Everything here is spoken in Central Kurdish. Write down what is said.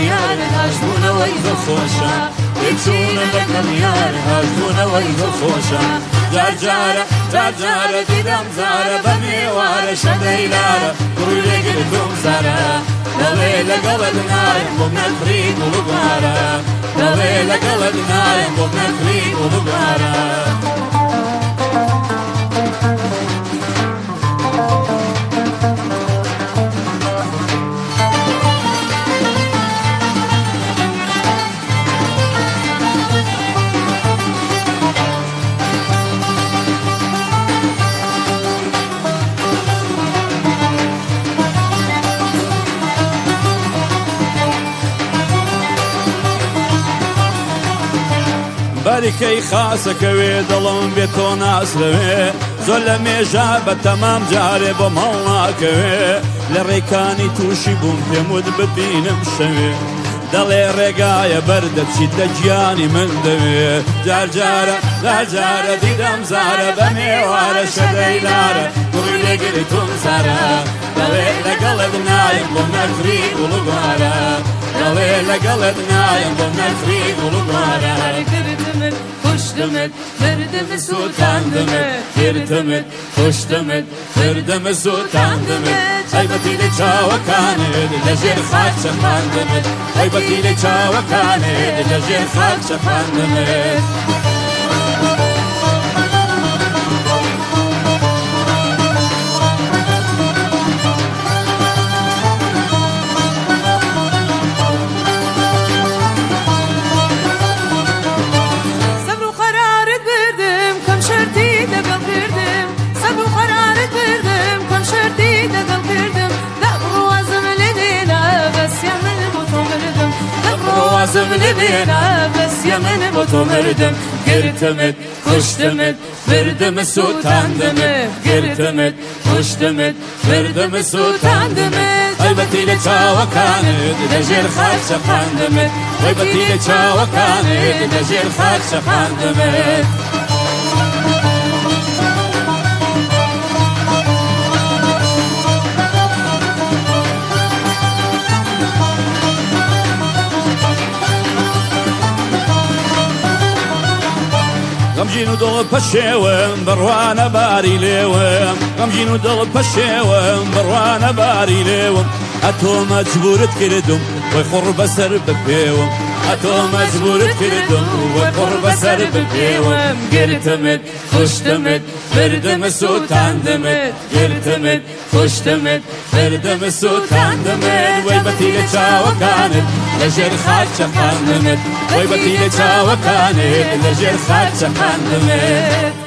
یار هەژبوونەوەی دڵخۆشە بچوونە دەکەم یار هەژبوونەوەی دڵخۆشە جارجارە دیدەم زارە بە نێوارە شەدەی لارە کوڕی لێگرتوم زارە دەڵێ لەگەڵت نایم بۆ نەفری گوڵوگوارە دەڵێ لەگەڵت نایم بۆ نەفری گوڵوگوارە بەریکەی خاسەکەوێ دڵم بێت تۆ ناسرەوێ زۆر لە مێژە بە تەمام جارێ بۆ ماڵ ناکەوێ لە ڕێکانی تووشی بووم پێم وت ببینم شەوێ دەڵێ ڕێگایە بەردەچیت لە گیانی من دەوێ جارجارە دیدەم زارە بە نێوارە شەدەی لارە کوڕی لێگرتوم زارە دەڵێ لەگەڵت نایم بۆ نەفری گوڵوگوارە دەڵێ لەگەڵت نایم بۆ نەفری گوڵوگوارە گرتمت خوشتمت بردمت سووتاندمت گرتمت خوشتمت بردمت سووتاندمت تایبەتی لە چاوەکانت لەژێر خاک چەپاندمت تایبەتی لە چاوەکانت لەژێر خاک چەپاندمت زملبينا بس يا من بطمردم قرتمت خوشتمت بردم سوتاندمت قرتمت خوشتمت بردم سوتاندمت غيبتي لچاوكانت لجير خاك شقاندمت غيبتي لچاوكانت لجير خاك شقاندمت غەمگین و دڵ پەشێوم بڕوانە باری لێوم غەمگین و دڵ پەشێوم بڕوانە باری لێوم ئەتۆ مەجبورت کردم وەی خوڕ بەسەر بپێوم ئەتۆ مەجبورت کردم وەی خوڕ بەسەر بپێوم گرتمت خوشتمت بردمت سووتاندمت گرتمت خوشتمت بردمت سووتاندمت وەیبەتی لە چاوەکانت لەژێر خاک چەپاندمت وەیبەتی لە چاوەکانت لەژێر خاک چەپاندمت